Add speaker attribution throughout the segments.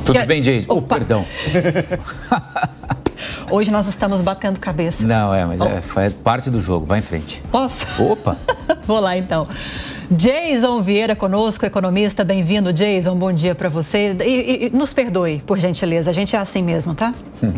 Speaker 1: Tudo bem, Jason? Oh, perdão.
Speaker 2: Hoje nós estamos batendo cabeça.
Speaker 1: Não, mas faz parte do jogo. Vai em frente.
Speaker 2: Posso?
Speaker 1: Opa!
Speaker 2: Vou lá, então. Jason Vieira conosco, economista. Bem-vindo, Jason. Bom dia para você. E nos perdoe, por gentileza. A gente é assim mesmo, tá?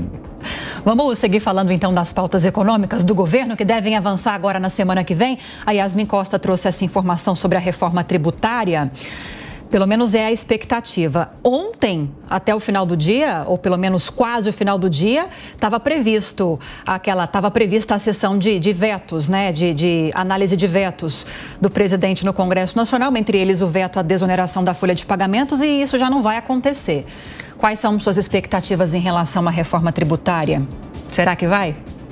Speaker 2: Vamos seguir falando, então, das pautas econômicas do governo que devem avançar agora na semana que vem. A Yasmin Costa trouxe essa informação sobre a reforma tributária. Pelo menos é a expectativa. Ontem, até o final do dia, ou pelo menos quase o final do dia, estava prevista a sessão de vetos, né? De análise de vetos do presidente no Congresso Nacional, entre eles o veto à desoneração da folha de pagamentos, e isso já não vai acontecer. Quais são suas expectativas em relação à reforma tributária? Será que vai?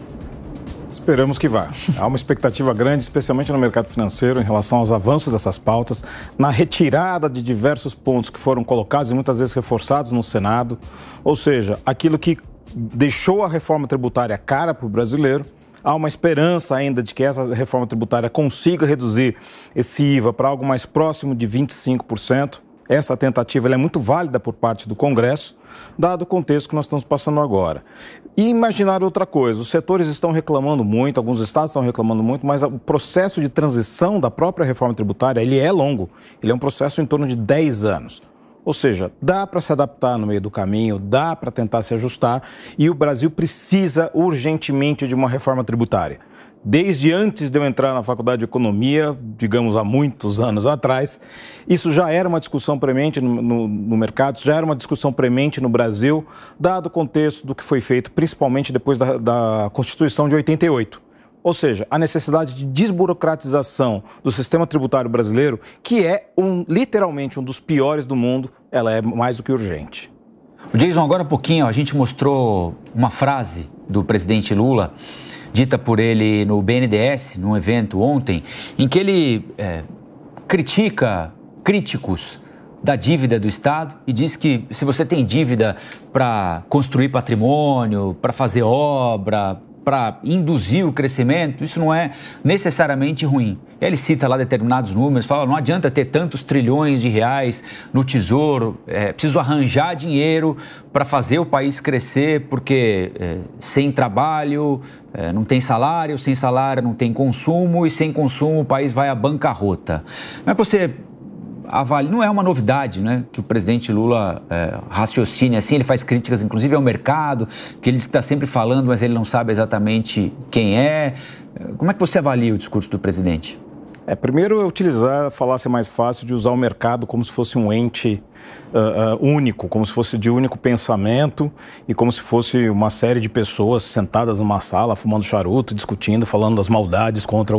Speaker 3: Esperamos que vá. Há uma expectativa grande, especialmente no mercado financeiro, em relação aos avanços dessas pautas, na retirada de diversos pontos que foram colocados e muitas vezes reforçados no Senado. Ou seja, aquilo que deixou a reforma tributária cara para o brasileiro. Há uma esperança ainda de que essa reforma tributária consiga reduzir esse IVA para algo mais próximo de 25%. Essa tentativa é muito válida por parte do Congresso, dado o contexto que nós estamos passando agora. E imaginar outra coisa, os setores estão reclamando muito, alguns estados estão reclamando muito, mas o processo de transição da própria reforma tributária, ele é longo, ele é um processo em torno de 10 anos. Ou seja, dá para se adaptar no meio do caminho, dá para tentar se ajustar, e o Brasil precisa urgentemente de uma reforma tributária. Desde antes de eu entrar na faculdade de economia, digamos há muitos anos atrás, isso já era uma discussão premente no mercado, já era uma discussão premente no Brasil, dado o contexto do que foi feito, principalmente depois da Constituição de 88. Ou seja, a necessidade de desburocratização do sistema tributário brasileiro, que é literalmente um dos piores do mundo, ela é mais do que urgente.
Speaker 1: Jason, agora um pouquinho, a gente mostrou uma frase do presidente Lula, dita por ele no BNDES, num evento ontem, em que ele critica críticos da dívida do Estado e diz que se você tem dívida para construir patrimônio, para fazer obra, para induzir o crescimento, isso não é necessariamente ruim. Ele cita lá determinados números, fala, não adianta ter tantos trilhões de reais no Tesouro, preciso arranjar dinheiro para fazer o país crescer, porque sem trabalho não tem salário, sem salário não tem consumo, e sem consumo o país vai à bancarrota. Como é que você avalia? Não é uma novidade, né, que o presidente Lula raciocine assim, ele faz críticas inclusive ao mercado, que ele diz que está sempre falando, mas ele não sabe exatamente quem é. Como é que você avalia o discurso do presidente?
Speaker 3: Primeiro, a falácia mais fácil de usar o mercado como se fosse um ente único, como se fosse de único pensamento e como se fosse uma série de pessoas sentadas numa sala, fumando charuto, discutindo, falando das maldades contra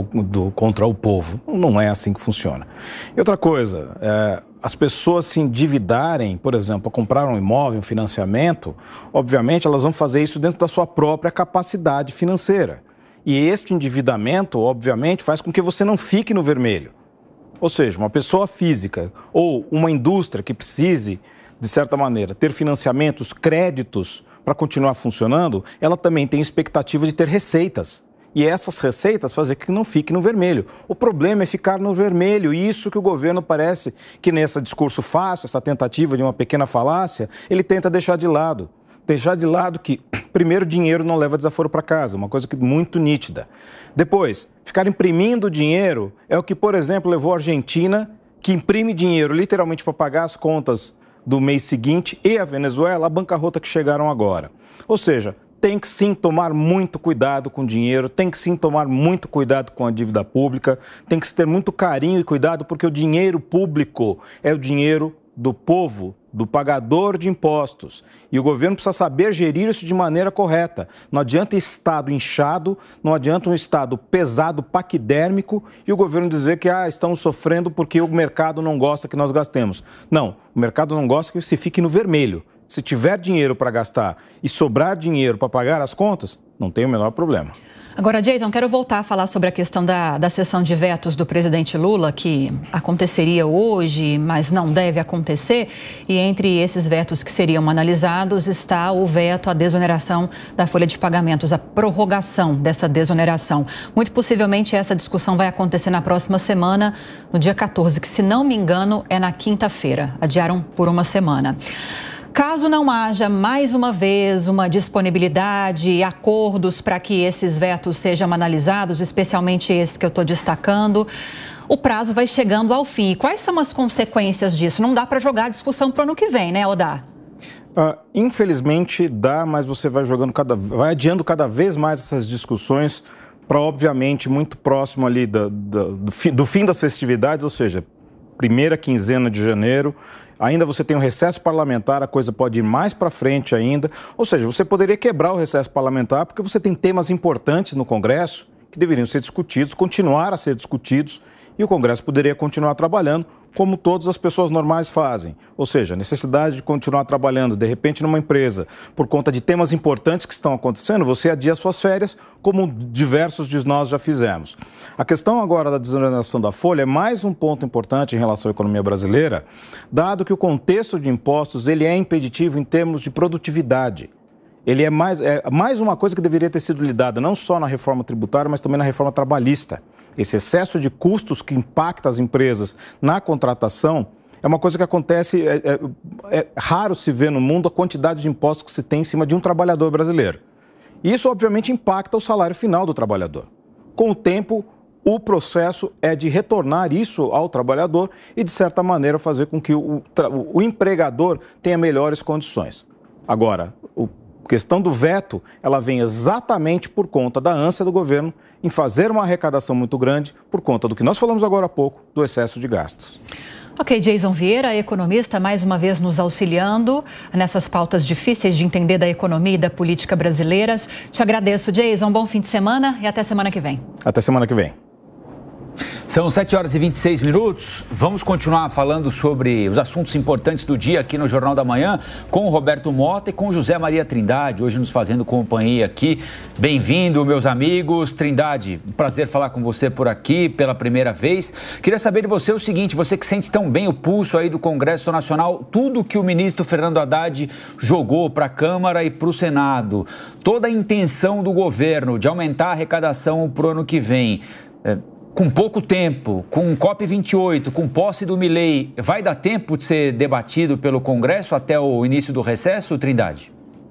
Speaker 3: o povo. Não é assim que funciona. E outra coisa, as pessoas se endividarem, por exemplo, para comprar um imóvel, um financiamento, obviamente elas vão fazer isso dentro da sua própria capacidade financeira. E este endividamento, obviamente, faz com que você não fique no vermelho. Ou seja, uma pessoa física ou uma indústria que precise, de certa maneira, ter financiamentos, créditos para continuar funcionando, ela também tem expectativa de ter receitas. E essas receitas fazem com que não fique no vermelho. O problema é ficar no vermelho, e isso que o governo parece que nesse discurso fácil, essa tentativa de uma pequena falácia, ele tenta deixar de lado. Deixar de lado que, primeiro, dinheiro não leva desaforo para casa, uma coisa muito nítida. Depois, ficar imprimindo dinheiro é o que, por exemplo, levou a Argentina, que imprime dinheiro literalmente para pagar as contas do mês seguinte, e a Venezuela, a bancarrota que chegaram agora. Ou seja, tem que sim tomar muito cuidado com o dinheiro, tem que sim tomar muito cuidado com a dívida pública, tem que ter muito carinho e cuidado, porque o dinheiro público é o dinheiro do povo, do pagador de impostos. E o governo precisa saber gerir isso de maneira correta. Não adianta Estado inchado, não adianta um Estado pesado, paquidérmico, e o governo dizer que estamos sofrendo porque o mercado não gosta que nós gastemos. Não, o mercado não gosta que se fique no vermelho. Se tiver dinheiro para gastar e sobrar dinheiro para pagar as contas, não tem o menor problema.
Speaker 2: Agora, Jason, quero voltar a falar sobre a questão da sessão de vetos do presidente Lula, que aconteceria hoje, mas não deve acontecer. E entre esses vetos que seriam analisados está o veto à desoneração da folha de pagamentos, a prorrogação dessa desoneração. Muito possivelmente essa discussão vai acontecer na próxima semana, no dia 14, que, se não me engano, é na quinta-feira. Adiaram por uma semana. Caso não haja, mais uma vez, uma disponibilidade e acordos para que esses vetos sejam analisados, especialmente esse que eu estou destacando, o prazo vai chegando ao fim. E quais são as consequências disso? Não dá para jogar a discussão para o ano que vem, né, Odá?
Speaker 3: Infelizmente dá, mas você vai vai adiando cada vez mais essas discussões para, obviamente, muito próximo ali do fim das festividades, ou seja, primeira quinzena de janeiro. Ainda você tem um recesso parlamentar, a coisa pode ir mais para frente ainda. Ou seja, você poderia quebrar o recesso parlamentar porque você tem temas importantes no Congresso que deveriam ser discutidos, continuar a ser discutidos, e o Congresso poderia continuar trabalhando como todas as pessoas normais fazem. Ou seja, a necessidade de continuar trabalhando, de repente, numa empresa, por conta de temas importantes que estão acontecendo, você adia suas férias, como diversos de nós já fizemos. A questão agora da desoneração da folha é mais um ponto importante em relação à economia brasileira, dado que o contexto de impostos ele é impeditivo em termos de produtividade. Ele é mais uma coisa que deveria ter sido lidada não só na reforma tributária, mas também na reforma trabalhista. Esse excesso de custos que impacta as empresas na contratação é uma coisa que acontece, é raro se ver no mundo a quantidade de impostos que se tem em cima de um trabalhador brasileiro. E isso, obviamente, impacta o salário final do trabalhador. Com o tempo, o processo é de retornar isso ao trabalhador e, de certa maneira, fazer com que o empregador tenha melhores condições. Agora, a questão do veto, ela vem exatamente por conta da ânsia do governo em fazer uma arrecadação muito grande por conta do que nós falamos agora há pouco, do excesso de gastos.
Speaker 2: Ok, Jason Vieira, economista, mais uma vez nos auxiliando nessas pautas difíceis de entender da economia e da política brasileiras. Te agradeço, Jason. Bom fim de semana e até semana que vem.
Speaker 3: Até semana que vem.
Speaker 1: São 7h26. Vamos continuar falando sobre os assuntos importantes do dia aqui no Jornal da Manhã com o Roberto Mota e com José Maria Trindade, hoje nos fazendo companhia aqui. Bem-vindo, meus amigos. Trindade, um prazer falar com você por aqui pela primeira vez. Queria saber de você o seguinte, você que sente tão bem o pulso aí do Congresso Nacional, tudo que o ministro Fernando Haddad jogou para a Câmara e para o Senado, toda a intenção do governo de aumentar a arrecadação para o ano que vem, com pouco tempo, com COP28, com posse do Milei, vai dar tempo de ser debatido pelo Congresso até o início do recesso, Trindade?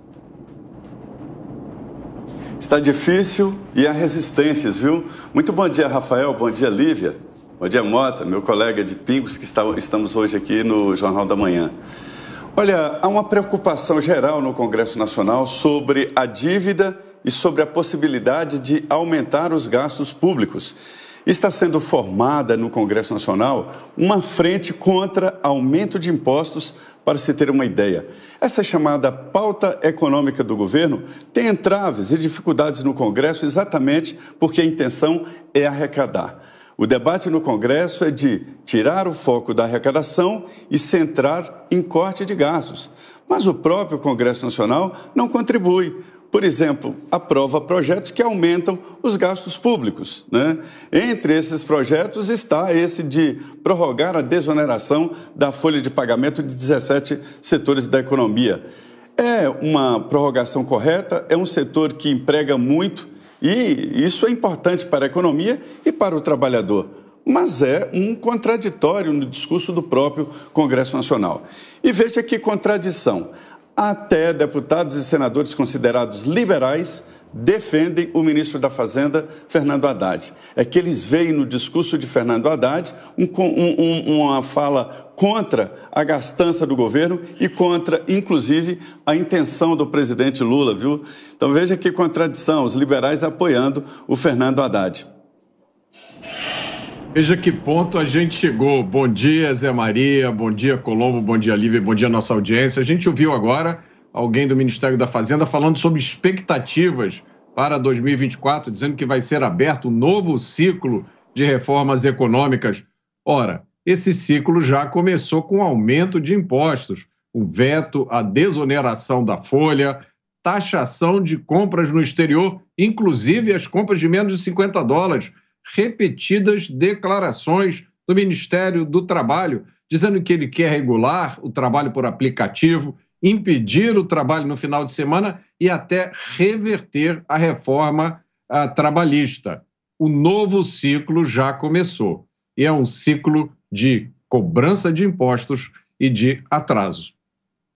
Speaker 4: Está difícil e há resistências, viu? Muito bom dia, Rafael, bom dia, Lívia, bom dia, Mota, meu colega de Pingos, que estamos hoje aqui no Jornal da Manhã. Olha, há uma preocupação geral no Congresso Nacional sobre a dívida e sobre a possibilidade de aumentar os gastos públicos. Está sendo formada no Congresso Nacional uma frente contra aumento de impostos, para se ter uma ideia. Essa chamada pauta econômica do governo tem entraves e dificuldades no Congresso exatamente porque a intenção é arrecadar. O debate no Congresso é de tirar o foco da arrecadação e centrar em corte de gastos. Mas o próprio Congresso Nacional não contribui. Por exemplo, aprova projetos que aumentam os gastos públicos, né? Entre esses projetos está esse de prorrogar a desoneração da folha de pagamento de 17 setores da economia. É uma prorrogação correta, é um setor que emprega muito e isso é importante para a economia e para o trabalhador. Mas é um contraditório no discurso do próprio Congresso Nacional. E veja que contradição. Até deputados e senadores considerados liberais defendem o ministro da Fazenda, Fernando Haddad. É que eles veem no discurso de Fernando Haddad uma fala contra a gastança do governo e contra, inclusive, a intenção do presidente Lula, viu? Então veja que contradição, os liberais apoiando o Fernando Haddad.
Speaker 5: Veja que ponto a gente chegou. Bom dia, Zé Maria, bom dia, Colombo, bom dia, Lívia, bom dia, nossa audiência. A gente ouviu agora alguém do Ministério da Fazenda falando sobre expectativas para 2024, dizendo que vai ser aberto um novo ciclo de reformas econômicas. Ora, esse ciclo já começou com aumento de impostos, o veto, a desoneração da folha, taxação de compras no exterior, inclusive as compras de menos de $50, repetidas declarações do Ministério do Trabalho, dizendo que ele quer regular o trabalho por aplicativo, impedir o trabalho no final de semana e até reverter a reforma trabalhista. O novo ciclo já começou e é um ciclo de cobrança de impostos e de atrasos.